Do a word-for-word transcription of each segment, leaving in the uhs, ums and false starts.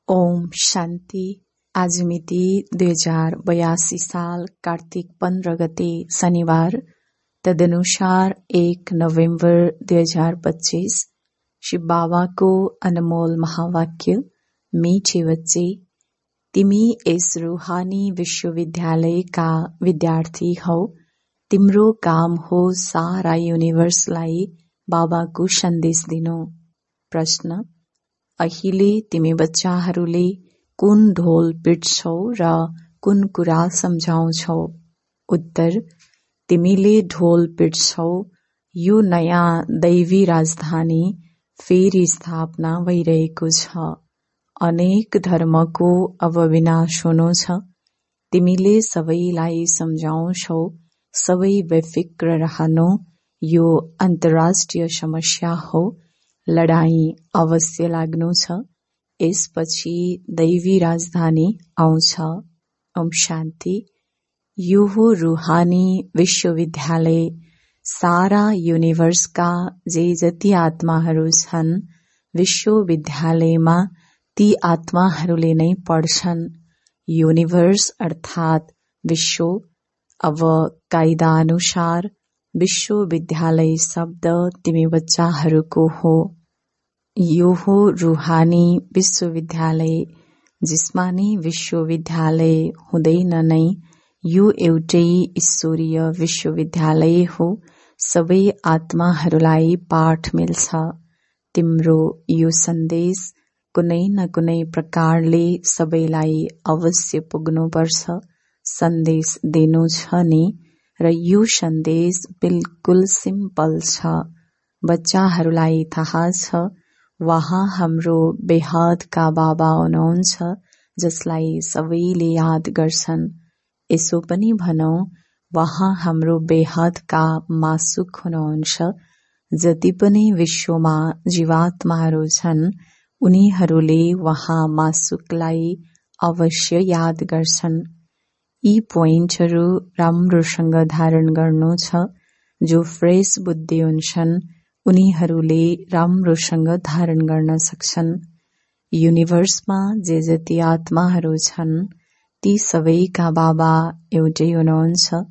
ओम शान्ति। आज मिति दुई हजार बयासी साल कार्तिक पन्ध्र गते शनिबार, तदनुसार एक नोभेम्बर दुई हजार पच्चीस। शिव बाबाको अनमोल महावाक्य, मीठे बच्चे, तिमी यस रूहानी विश्वविद्यालयका विद्यार्थी हौ। तिम्रो काम हो सारा युनिभर्सलाई बाबाको सन्देश दिनु। प्रश्न: अहिले तिमी बच्चाहरूले कुन ढोल पिट्छौ र कुन कुरा सम्झाउँछौ? उत्तर: तिमीले ढोल पिट्छौ। यो नयाँ दैवी राजधानी फेरि स्थापना भइरहेको छ। अनेक धर्मको अब विनाश हुनु छ। तिमीले सबैलाई सम्झाउँछौ, सबै बेफिक्र रहनु। यो अन्तर्राष्ट्रिय समस्या हो। लडाईँ अवश्य लाग्नु छ। यसपछि दैवी राजधानी आउँछ। ओम शान्ति। यो हो रूहानी विश्वविद्यालय। सारा युनिभर्सका जे जति आत्माहरू छन्, विश्वविद्यालयमा ती आत्माहरूले नै पढ्छन्। युनिभर्स अर्थात् विश्व। अब कायदा अनुसार विश्वविद्यालय शब्द तिमी बच्चाहरूको हो। यो हो रूहानी विश्वविद्यालय, जिसमा नि विश्वविद्यालय हुँदैन नै। यो एउटै ईश्वरीय विश्वविद्यालय हो। सबै आत्माहरूलाई पाठ मिल्छ। तिम्रो यो सन्देश कुनै न कुनै प्रकारले सबैलाई अवश्य पुग्नुपर्छ। सन्देश दिनु छ नि, र यो सन्देश बिल्कुल सिम्पल छ। बच्चाहरूलाई थाहा छ, वहाँ हाम्रो बेहदका बाबा हुनुहुन्छ, जसलाई सबैले याद गर्छन्। यसो पनि भनौं, वहाँ हाम्रो बेहदका मासुक हुनुहुन्छ। जति पनि विश्वमा जीवात्माहरू छन्, उनीहरूले वहाँ मासुकलाई अवश्य याद गर्छन्। यी पोइन्टहरू राम्रोसँग धारण गर्नु छ। जो फ्रेश बुद्धि हुन्छन्, उनीहरूले राम्रोसँग धारण गर्न सक्छन्। युनिभर्समा जे जति आत्माहरू छन्, ती सबैका बाबा एउटै हुनुहुन्छ।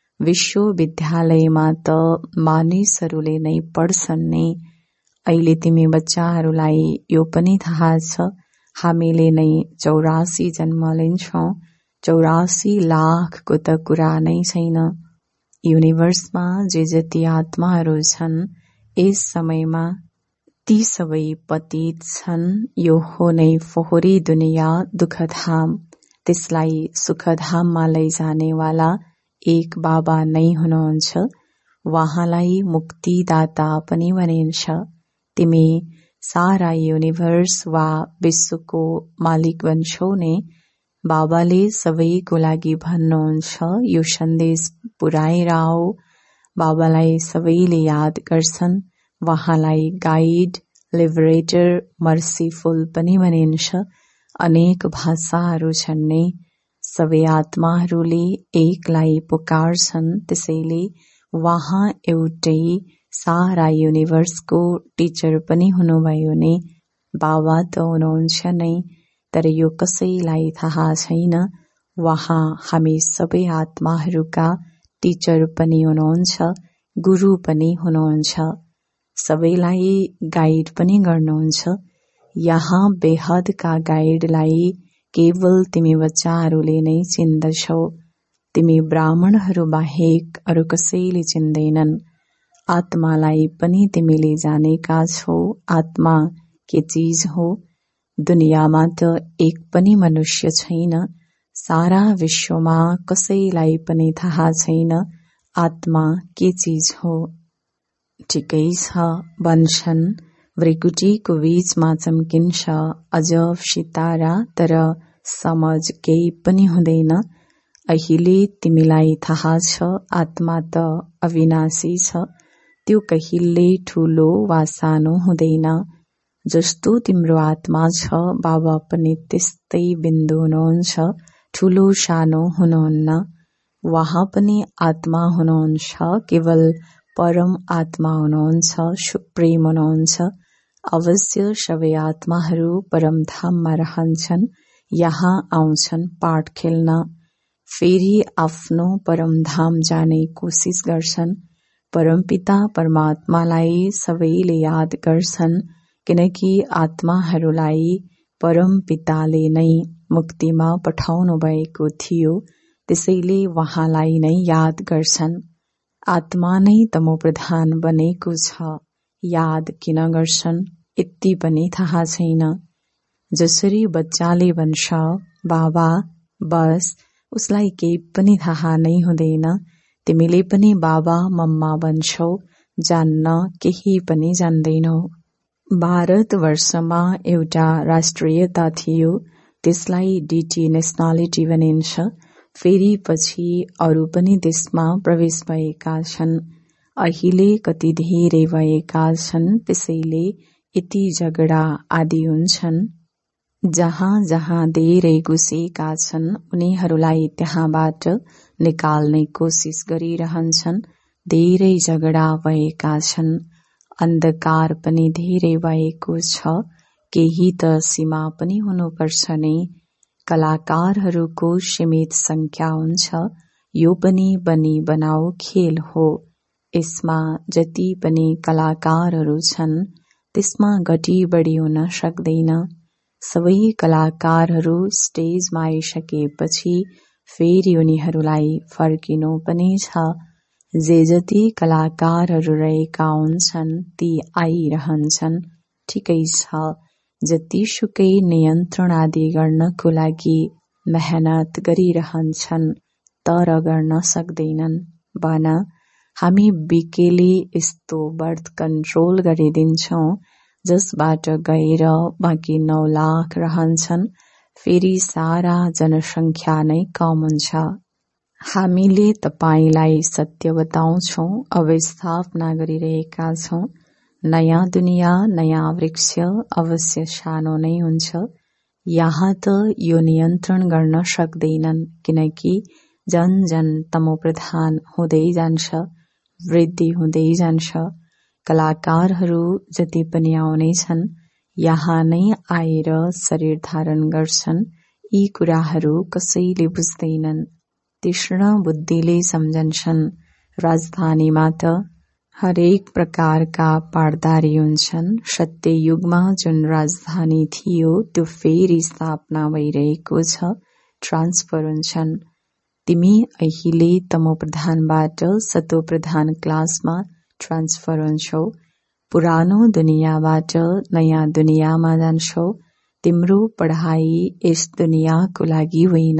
विश्वविद्यालयमा त मानिसहरूले नै पढ्छन् नि। अहिले तिमी बच्चाहरूलाई यो पनि थाहा छ, हामीले नै चौरासी जन्म लिन्छौं। चौरासी लाखको त कुरा नै छैन। युनिभर्समा जे जति आत्माहरू छन्, यस समयमा ती सबै पतित छन्। यो हो नै फोहोरी दुनिया, दुःखधाम। त्यसलाई सुखधाममा लैजानेवाला एक बाबा नै हुनुहुन्छ। वहाँलाई मुक्तिदाता पनि भनिन्छ। तिमी सारा युनिभर्स वा विश्वको मालिक बन्छौ नि। बाबाले सबैको लागि भन्नुहुन्छ, यो सन्देश पुर्याएर आऊ। बाबालाई सबैले याद गर्छन्। वहाँलाई गाइड, लिबरेटर, मर्सीफुल पनि भनिन्छ। अनेक भाषाहरू छन् नि। सबै आत्माहरूले एकलाई पुकार्छन्। त्यसैले वहाँ एउटै सारा युनिभर्सको टिचर पनि हुनुभयो नि। बाबा त हुनुहुन्छ नै, तर यो कसैलाई थाहा छैन। वहाँ हामी सबै आत्माहरूका टिचर पनि हुनुहुन्छ, गुरु पनि हुनुहुन्छ। सबैलाई गाइड पनि गर्नुहुन्छ। यहाँ बेहदका गाइडलाई केवल तिमी बच्चाहरूले नै चिन्दछौ। तिमी ब्राह्मणहरू बाहेक अरू कसैले चिन्दैनन्। आत्मालाई पनि तिमीले जानेका छौ। आत्मा के चीज हो? दुनियाँमा त एक पनि मनुष्य छैन। सारा विश्वमा कसैलाई पनि थाहा छैन आत्मा के चीज हो। ठिकै छ, भन्छन् भृकुटीको बीचमा चम्किन्छ अजब सितारा, तर समझ केही पनि हुँदैन। अहिले तिमीलाई थाहा छ, आत्मा त अविनाशी छ। त्यो कहिल्यै ठूलो वा सानो हुँदैन। जस्तो तिम्रो आत्मा छ, बाबा पनि त्यस्तै बिन्दु हुनुहुन्छ। ठूलो सानो हुनुहुन्न। वहाँ पनि आत्मा हुनुहुन्छ, केवल परम आत्मा हुनुहुन्छ, सुप्रिम हुनुहुन्छ। अवश्य सबै आत्माहरू परमधाममा रहन्छन्, यहाँ आउँछन् पाठ खेल्न, फेरि आफ्नो परमधाम जाने कोसिस गर्छन्। परमपिता परमात्मालाई सबैले याद गर्छन्, किनकि आत्माहरूलाई परमपिताले नै मुक्तिमा पठाउनु भएको थियो, त्यसैले वहाँलाई नै याद गर्छन्। आत्मा नै तमोप्रधान बनेको छ, याद किन गर्छन् यति पनि थाहा छैन। जसरी बच्चाले भन्छ, बाबा बस, उसलाई केही पनि थाहा नै हुँदैन। तिमीले पनि बाबा मम्मा भन्छौ, जान्न केही पनि जान्दैनौ। भारतवर्षमा एउटा राष्ट्रियता थियो, त्यसलाई डीटी नेसनालिटी भनिन्छ। फेरि पछि अरू पनि त्यसमा प्रवेश भएका छन्। अहिले कति धेरै भएका छन्, त्यसैले यति झगडा आदि हुन्छन्। जहाँ जहाँ धेरै घुसेका छन्, उनीहरूलाई त्यहाँबाट निकाल्ने कोसिस गरिरहन्छन्। धेरै झगडा भएका छन्। अन्धकार पनि धेरै भएको छ। केही त सीमा पनि हुनुपर्छ नै। कलाकारहरूको सीमित संख्या हुन्छ। यो पनि बनी बनाऊ खेल हो। यसमा जति पनि कलाकारहरू छन्, त्यसमा घटी बढी हुन सक्दैन। सबै कलाकारहरू स्टेजमा आइसकेपछि फेरि उनीहरूलाई फर्किनु पनि छ। जे जति कलाकारहरू रहेका हुन्छन्, ती आइरहन्छन्। ठिकै छ, जतिसुकै नियन्त्रण आदि गर्नको लागि मेहनत गरिरहन्छन्, तर गर्न सक्दैनन्। भन, हामी बिकेले यस्तो बर्थ कन्ट्रोल गरिदिन्छौं, जसबाट गएर बाँकी नौ लाख रहन्छन्। फेरि सारा जनसङ्ख्या नै कम हुन्छ। हामीले तपाईलाई सत्य बताउँछौं, अवस्थापना गरिरहेका छौं। नयाँ दुनियाँ, नयाँ वृक्ष अवश्य सानो नै हुन्छ। यहाँ त यो नियन्त्रण गर्न सक्दैनन्, किनकि जन जन तमोप्रधान हुँदै जान्छ, वृद्धि हुँदै जान्छ। कलाकारहरू जति पनि आउनेछन्, यहाँ नै आएर शरीर धारण गर्छन्। यी कुराहरू कसैले बुझ्दैनन्, तीक्ष्ण बुद्धिले सम्झन्छन्। राजधानीमा त हरेक प्रकारका पाठदारी हुन्छन्। सत्य युगमा जुन राजधानी थियो, त्यो फेरि स्थापना भइरहेको छ, ट्रान्सफर हुन्छन्। तिमी अहिले तमोप्रधानबाट सतोप्रधान क्लासमा ट्रान्सफर हुन्छौ। पुरानो दुनियाँबाट नयाँ दुनियाँमा जान्छौ। तिम्रो पढाइ यस दुनियाँको लागि होइन।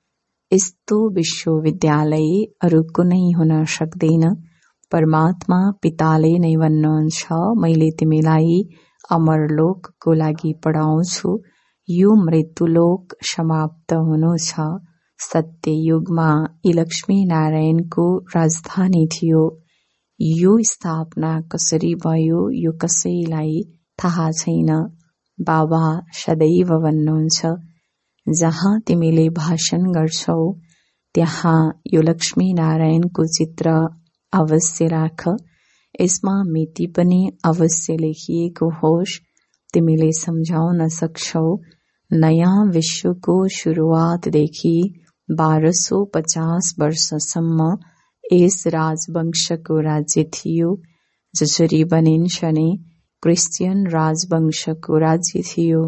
यस्तो विश्वविद्यालय अरू कुनै हुन सक्दैन। परमात्मा पिताले नै भन्नुहुन्छ, मैले तिमीलाई अमरलोकको लागि पढाउँछु। यो मृत्युलोक समाप्त हुनु छ। सत्य युगमा यी लक्ष्मी नारायणको राजधानी थियो। यो स्थापना कसरी भयो, यो कसैलाई थाहा छैन। बाबा सदैव भन्नुहुन्छ, जहाँ तिमीले भाषण गर्छौ, त्यहाँ यो लक्ष्मी नारायणको चित्र अवश्य राख। यसमा मिति पनि अवश्य लेखिएको होस्। तिमीले सम्झाउन सक्छौ, नयाँ विश्वको सुरुवातदेखि बाह्र सौ पचास वर्षसम्म यस राजवंशको राज्य थियो। जसरी भनिन्छ नि, क्रिस्चियन राजवंशको राज्य थियो।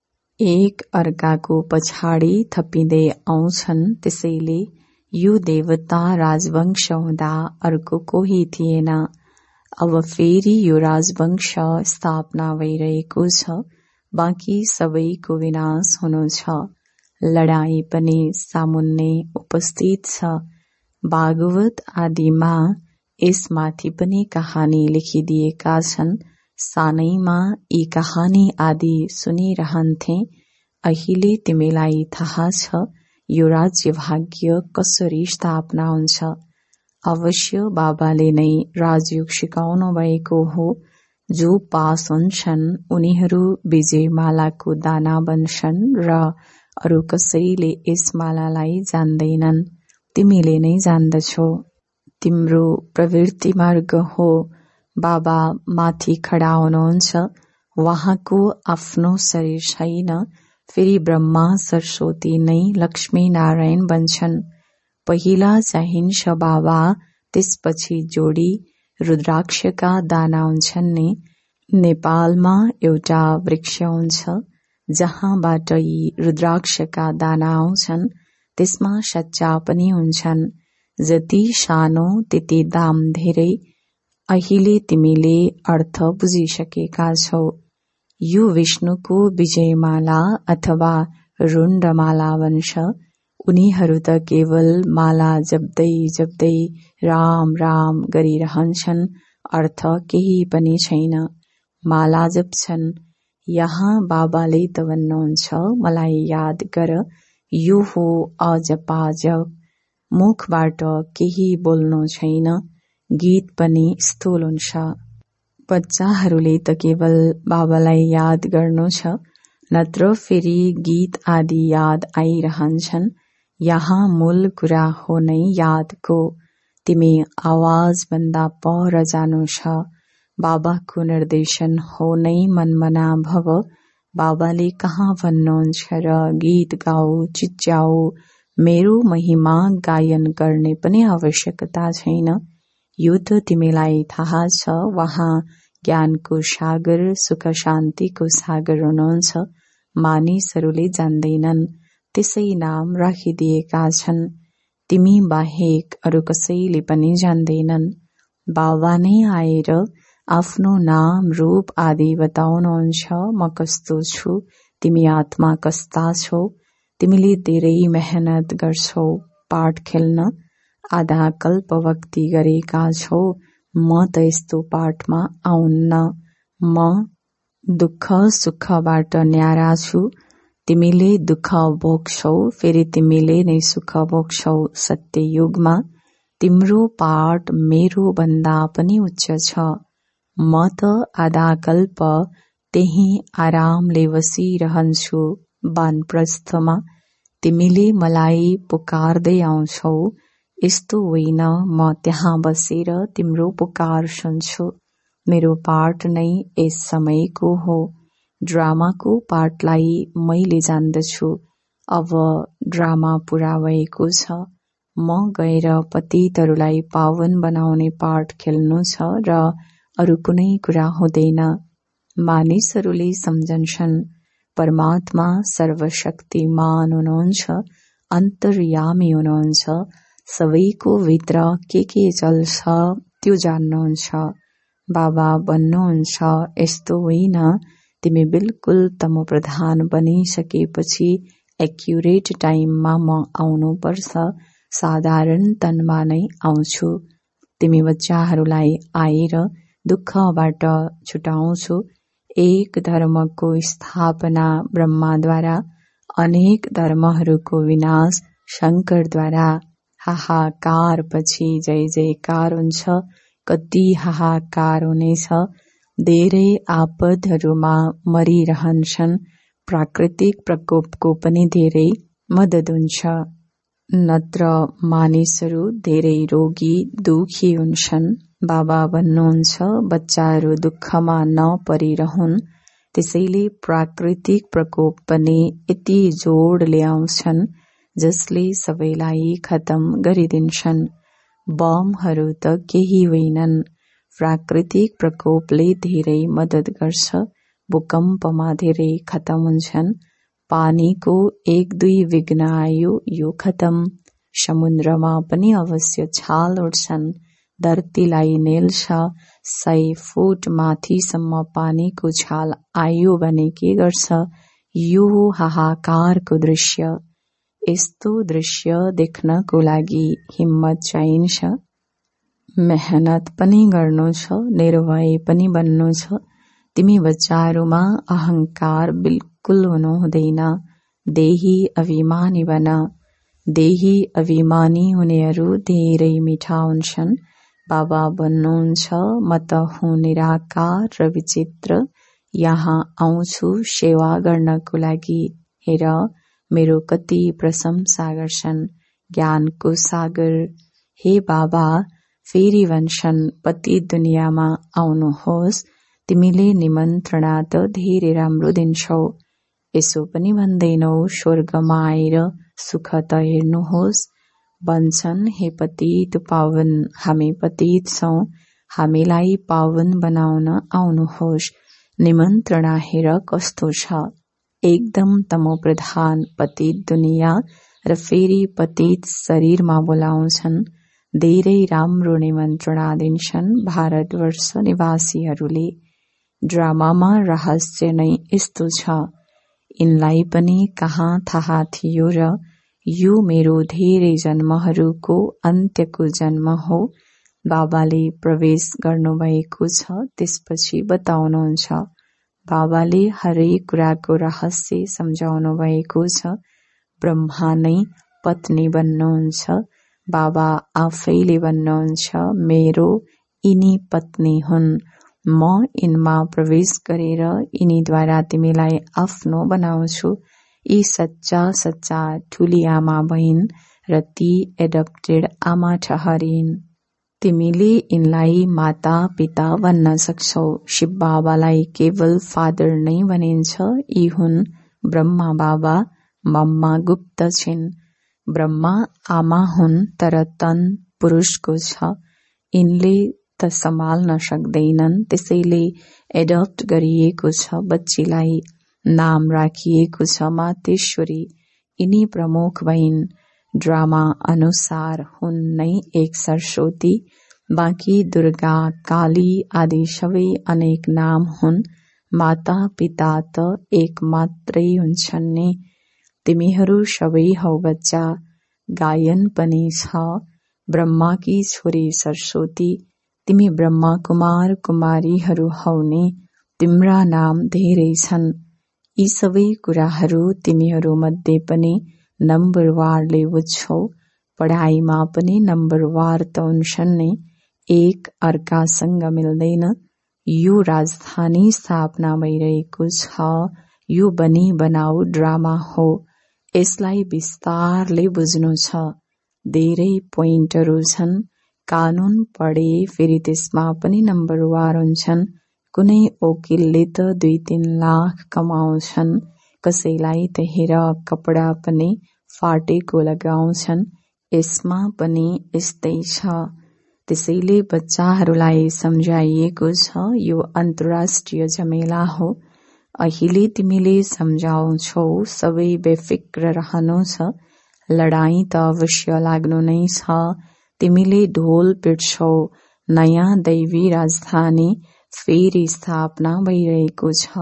एक अर्काको पछाडि थपिँदै आउँछन्। त्यसैले यो देवता राजवंश हुँदा अर्को कोही थिएन। अब फेरि यो राजवंश स्थापना भइरहेको छ। बाँकी सबैको विनाश हुनु छ। लडाई पनि सामुन्ने उपस्थित छ। भागवत आदिमा यसमाथि पनि कहानी लेखिदिएका छन्। सानैमा यी कहानी आदि सुनिरहन्थे। अहिले तिमीलाई थाहा छ यो राज्य भाग्य कसरी स्थापना हुन्छ। अवश्य बाबाले नै राजयोग सिकाउनु भएको हो। जो पास हुन्छन् उनीहरू विजय मालाको दाना बन्छन् र अरू कसैले यस मालालाई जान्दैनन्। तिमीले नै जान्दछौ। तिम्रो प्रवृत्ति मार्ग हो। बाबा माथि खडा हुनुहुन्छ, वहाँको आफ्नो शरीर छैन। फेरि ब्रह्मा सरस्वती नै लक्ष्मी नारायण बन्छन्। पहिला चाहिन्छ बाबा, त्यसपछि जोडी रुद्राक्षका दाना हुन्छन् नि। नेपालमा एउटा वृक्ष हुन्छ जहाँबाट यी रुद्राक्षका दाना आउँछन्। त्यसमा सच्चा पनि हुन्छन्। जति सानो त्यति दाम धेरै। अहिले तिमीले अर्थ बुझिसकेका छौ। यो विष्णुको विजयमाला अथवा रुण्डमाला भन्छ। उनीहरू त केवल माला जप्दै जप्दै राम राम गरिरहन्छन्। अर्थ केही पनि छैन। माला जप्छन्। यहाँ बाबाले त भन्नुहुन्छ, मलाई याद गर। यो हो अजपा जप। मुखबाट केही बोल्नु छैन। गीत पनि स्थूल हुन्छ। बच्चाहरूले त केवल बाबालाई याद गर्नु छ, नत्र फेरि गीत आदि याद आइरहन्छन्। यहाँ मूल कुरा हो नै यादको। तिमी आवाज भन्दा पर जानु छ। बाबाको निर्देशन हो नै मनमना भव। बाबाले कहाँ भन्नुहुन्छ र गीत गाऊ चिच्याऊ। मेरो महिमा गायन गर्ने पनि आवश्यकता छैन। यो त तिमीलाई थाहा छ। वहाँ ज्ञानको सागर सुख शान्तिको सागर हुनुहुन्छ। मानिसहरूले जान्दैनन्, त्यसै नाम राखिदिएका छन्। तिमी बाहेक अरू कसैले पनि जान्दैनन्। बाबा नै आएर आफ्नो नाम रूप आदि बताउनुहुन्छ। म कस्तो छु, तिमी आत्मा कस्ता छौ। तिमीले धेरै मेहनत गर्छौ पाठ खेल्न। आधा कल्प भक्ति गरेका छौ। म त यस्तो पाठमा आउन्न। म दुःख सुखबाट न्यारा छु। तिमीले दुःख भोग्छौ, फेरि तिमीले नै सुख भोग्छौ। सत्य युगमा तिम्रो पाठ मेरो भन्दा पनि उच्च छ। म त आधा कल्प त्यही आरामले बसिरहन्छु वानप्रस्थमा। तिमीले मलाई पुकार्दै आउँछौ। यस्तो होइन म त्यहाँ बसेर तिम्रो पुकार सुन्छु। मेरो पाठ नै यस समयको हो। ड्रामाको पाठलाई मैले जान्दछु। अब ड्रामा पूरा भएको छ। म गएर पतितहरूलाई पावन बनाउने पाठ खेल्नु छ र अरू कुनै कुरा हुँदैन। मानिसहरूले सम्झन्छन् परमात्मा सर्वशक्तिमान हुनुहुन्छ, अन्तर्यामी हुनुहुन्छ। सबैको भित्र के के चल्छ त्यो जान्नुहुन्छ। बाबा भन्नुहुन्छ, यस्तो होइन, तिमी बिल्कुल तमोप्रधान बनिसकेपछि एक्युरेट टाइममा म आउनु पर्छ। साधारण तनमा नै आउँछु। तिमी बच्चाहरूलाई आएर दुःखबाट छुटाउँछु। एक धर्मको स्थापना ब्रह्माद्वारा, अनेक धर्महरूको विनाश शङ्करद्वारा। हाहाकार पछि जय जयकार हुन्छ। कति हाहाकार हुनेछ। धेरै आपदहरूमा मरिरहन्छन्। प्राकृतिक प्रकोपको पनि धेरै मद्दत हुन्छ। नत्र मानिसहरू धेरै रोगी दुखी हुन्छन्। बाबा भन्नुहुन्छ, बच्चाहरू दुःखमा नपरिरहुन्। त्यसैले प्राकृतिक प्रकोप पनि यति जोडले आउँछन् जसले सबैलाई खतम गरिदिन्छन्। बमहरू त केही होइनन्। प्राकृतिक प्रकोपले धेरै मद्दत गर्छ। भूकम्पमा धेरै खतम हुन्छन्। पानीको एक दुई विघ्न आयो, यो खतम। समुद्रमा पनि अवश्य छाल उठ्छन्। धरतीलाई नेल्छ। सय फुट माथिसम्म पानीको छाल आयो भने के गर्छ? यो हाहाकारको दृश्य। यस्तो दृश्य देख्नको लागि हिम्मत चाहिन्छ। मेहनत पनि गर्नु छ, निर्भय पनि बन्नु छ। तिमी बच्चाहरूमा अहंकार बिल्कुल हुनु हुँदैन। देही अभिमानी बन। देही अभिमानी हुनेहरू धेरै मिठा हुन्छन्। बाबा भन्नुहुन्छ, म त हुँ निराकार र विचित्र। यहाँ आउँछु सेवा गर्नको लागि। हेर मेरो कति प्रशंसा गर्छन्। ज्ञानको सागर। हे बाबा, फेरि भन्छन् पति दुनियाँमा आउनुहोस्। तिमीले निमन्त्रणा त धेरै राम्रो दिन्छौ। यसो पनि भन्दैनौ स्वर्गमा आएर सुख त हेर्नुहोस्। भन्छन् हे पतित पावन, हामी पतित छौं, हामीलाई पावन बनाउन आउनुहोस्। निमन्त्रणा हेर कस्तो छ, एकदम तमोप्रधान पतित दुनिया र फेरि पतित शरीरमा बोलाउँछन्। धेरै राम्रो निमन्त्रणा दिन्छन् भारतवर्ष निवासीहरूले। ड्रामामा रहस्य नै यस्तो छ। यिनलाई पनि कहाँ थाहा थियो र यो मेरो धेरै जन्महरूको अन्त्यको जन्म हो। बाबाले प्रवेश गर्नुभएको छ, त्यसपछि बताउनुहुन्छ। बाबाले हरेक कुराको रहस्य सम्झाउनु भएको छ। ब्रह्मा नै पत्नी बन्नुहुन्छ। बाबा आफैले भन्नुहुन्छ मेरो यिनी पत्नी हुन्। म यिनमा प्रवेश गरेर यिनीद्वारा तिमीलाई आफ्नो बनाउँछु। यी सच्चा सच्चा ठुली आमा बहिन र ती एडप्टेड आमा ठहरिन्। तिमीले यिनलाई माता पिता भन्न सक्छौ। शिव बाबालाई केवल फादर नै भनिन्छ। यी हुन् ब्रह्मा बाबा, मम्मा गुप्त छिन्। ब्रह्मा आमा हुन् तर तन पुरुषको छ। यिनले त सम्हाल्न सक्दैनन्, त्यसैले एडप्ट गरिएको छ बच्चीलाई। नाम राखिएको छ मातेश्वरी। यिनी प्रमुख भइन्। ड्रामा अनुसार हुन् नै एक सरस्वती, बाँकी दुर्गा, काली आदि सबै अनेक नाम हुन्। माता पिता त एक मात्रै हुन्छन् नि। तिमीहरू सबै हौ बच्चा। गायन पनि छ। ब्रह्माकी छोरी सरस्वती, तिमी ब्रह्मा कुमार कुमारीहरू हौ नि। तिम्रा नाम धेरै छन्। यी सबै कुराहरू तिमीहरू मध्ये पनि नम्बरवारले बुझ्छौ। पढाइमा पनि नम्बरवार त हुन्छन् नि। एक अर्कासँग मिल्दैन। यो राजधानी स्थापना भइरहेको छ। यो बनी बनाऊ ड्रामा हो। यसलाई विस्तारले बुझ्नु छ। धेरै पोइन्टहरू छन्। कानून पढे फेरि त्यसमा पनि नम्बरवार हुन्छन्। कुनै वकिलले त दुई तीन लाख कमाउँछन्। कसैलाई त हेर कपडा पनि फाटेको लगाउँछन्। यसमा पनि यस्तै छ। त्यसैले बच्चाहरूलाई सम्झाइएको छ यो अन्तर्राष्ट्रिय झमेला हो। अहिले तिमीले सम्झाउँछौ सबै बेफिक्र रहनु छ। लडाईँ त अवश्य लाग्नु नै छ। तिमीले ढोल पिट्छौ। नयाँ दैवी राजधानी फेरि स्थापना भइरहेको छ।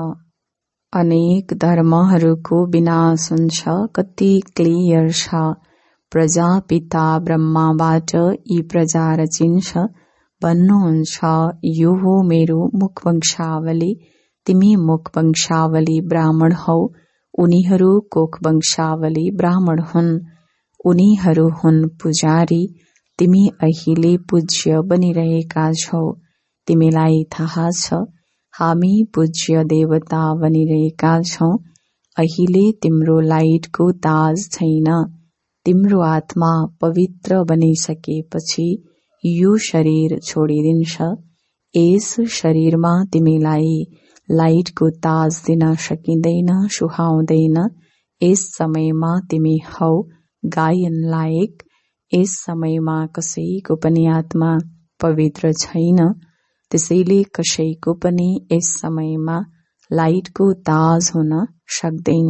अनेक धर्महरूको विनाश हुन्छ। कति क्लियर छ। प्रजापिता ब्रह्माबाट यी प्रजा रचिन्छ भन्नुहुन्छ। यो हो मेरो मुख वंशावली। तिमी मुख वंशावली ब्राह्मण हौ। उनीहरू कोख वंशावली ब्राह्मण हुन्। उनीहरू हुन् पुजारी। तिमी अहिले पूज्य बनिरहेका छौ। तिमीलाई थाहा छ हामी पूज्य देवता बनिरहेका छौं। अहिले तिम्रो लाइटको ताज छैन। तिम्रो आत्मा पवित्र बनिसकेपछि यो शरीर छोडिदिन्छ। यस शरीरमा तिमीलाई लाइटको ताज दिन सकिँदैन, सुहाउँदैन। यस समयमा तिमी हौ गायन लायक। यस समयमा कसैको पनि आत्मा पवित्र छैन। त्यसैले कसैको पनि यस समयमा लाइटको ताज हुन सक्दैन।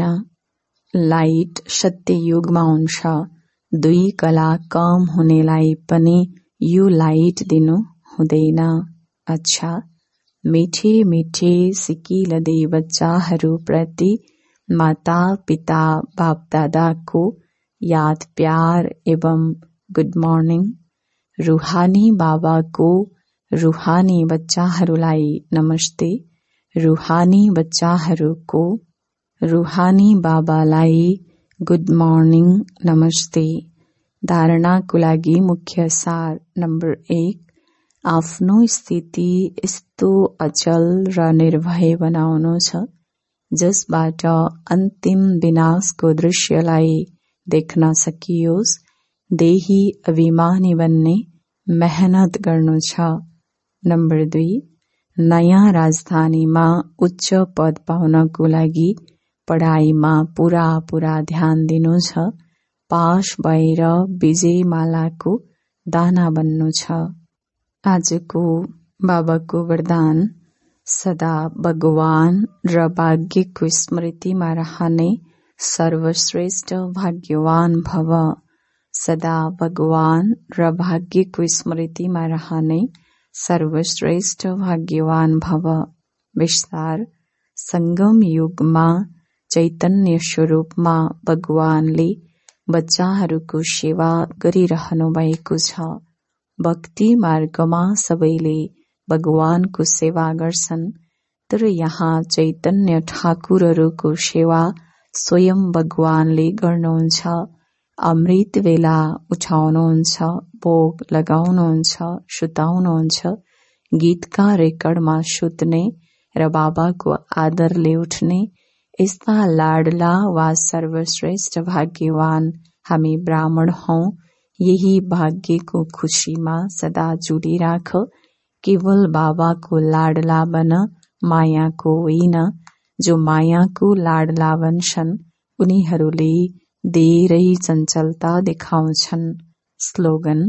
लाइट सत्ययुगमा हुन्छ। दुई कला कम हुनेलाई पनि यो लाइट दिनु हुँदैन। अच्छा, मिठे मिठे सिकिलदे बच्चाहरू प्रति माता पिता बाप दादाको याद प्यार एवं गुड मर्निङ। रूहानी बाबाको रूहानी बच्चाहरूलाई नमस्ते। रूहानी बच्चाहरूको रूहानी बाबालाई गुड मर्निङ नमस्ते। धारणाको लागि मुख्य सार नम्बर एक, आफ्नो स्थिति यस्तो अचल र निर्भय बनाउनु छ जसबाट अन्तिम विनाशको दृश्यलाई देख्न सकियोस्। देही अभिमानी बन्ने मेहनत गर्नु छ। नम्बर दुई, नयाँ राजधानीमा उच्च पद पाउनको लागि पढाइमा पूरा पूरा ध्यान दिनु छ। पास भएर विजयमालाको दाना बन्नु छ। आजको बाबाको वरदान, सदा भगवान र भाग्यको स्मृतिमा रहने सर्वश्रेष्ठ भाग्यवान भव। सदा भगवान र भाग्यको स्मृतिमा रहने सर्वश्रेष्ठ भाग्यवान भव। विस्तार, संगम युगमा चैतन्य स्वरूपमा भगवानले बच्चाहरूको सेवा गरिरहनु भएको छ। भक्ति मार्गमा सबैले भगवानको सेवा गर्छन्, तर यहाँ चैतन्य ठाकुरहरूको सेवा स्वयं भगवानले गर्नुहुन्छ। अमृत बेला उठाउनुहुन्छ, भोग लगाउनुहुन्छ, सुताउनुहुन्छ, गीतका रेकर्डमा सुत्ने र बाबाको आदरले उठ्ने यस्ता लाडला वा सर्वश्रेष्ठ भाग्यवान हामी ब्राह्मण हौं। यही भाग्यको खुशीमा सदा जुडिराख। केवल बाबाको लाडला बन, मायाको होइन। जो मायाको लाडला बन्छन् उनीहरूले धेरै चञ्चलता देखाउँछन्। स्लोगन,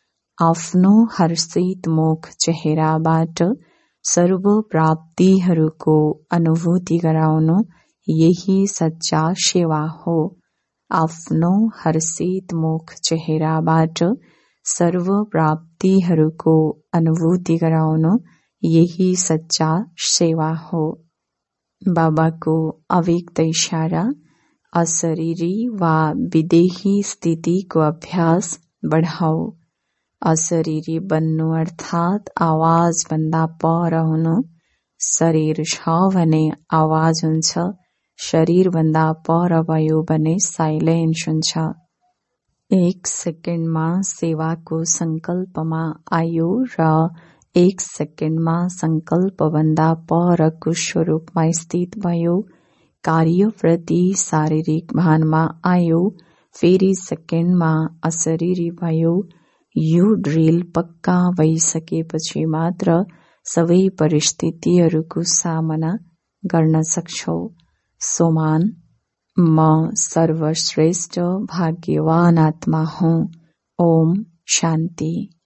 आफ्नो हर्षित मुख चेहराबाट सर्व प्राप्तिहरूको अनुभूति गराउनु यही सच्चा सेवा हो। आफ्नो हर्षित मुख चेहराबाट सर्व प्राप्तिहरूको अनुभूति गराउनु यही सच्चा सेवा हो। बाबाको अव्यक्त इशारा, अशरीरी वा विदेही स्थितिको अभ्यास बढाऊ। अशरीरी बन्नु अर्थात् आवाज भन्दा पर हुनु। शरीर छ भने आवाज हुन्छ, शरीर भन्दा पर भयो भने साइलेन्स हुन्छ। एक सेकेन्डमा सेवाको संकल्पमा आयो र एक सेकेन्डमा संकल्पभन्दा परको स्वरूपमा स्थित भयो। कार्यप्रति शारीरिक भानमा आयो, फेरि सेकेन्डमा अशरीरी भयो। यो ड्रिल पक्का भइसकेपछि मात्र सबै परिस्थितिहरूको सामना गर्न सक्छौ। सोमान, म सर्वश्रेष्ठ भाग्यवान आत्मा हुँ। ओम शान्ति।